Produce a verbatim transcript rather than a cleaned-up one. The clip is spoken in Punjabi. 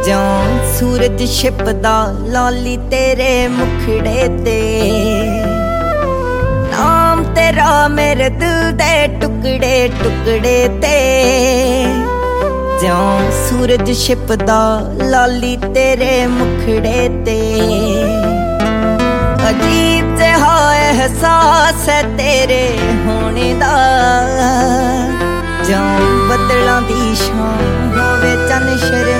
ਜਿਉਂ ਸੂਰਜ ਛਿਪਦਾ ਲਾਲੀ ਤੇਰੇ ਮੁਖੜੇ ਤੇ। ਨਾਮ ਤੇਰਾ ਮੇਰੇ ਦਿਲ ਦੇ ਟੁਕੜੇ ਟੁਕੜੇ ਤੇ। ਜਿਉਂ ਸੂਰਜ ਛਿਪਦਾ ਲਾਲੀ ਤੇਰੇ ਮੁਖੜੇ ਤੇ। ਅਜੀਬ ਜਿਹਾ ਅਹਿਸਾਸ ਹੈ ਤੇਰੇ ਹੋਣੇ ਦਾ। ਜਿਉਂ ਬੱਦਲਾਂ ਦੀ ਛਾਂ ਹੋਵੇ ਚੰਨ ਸ਼ਰਮ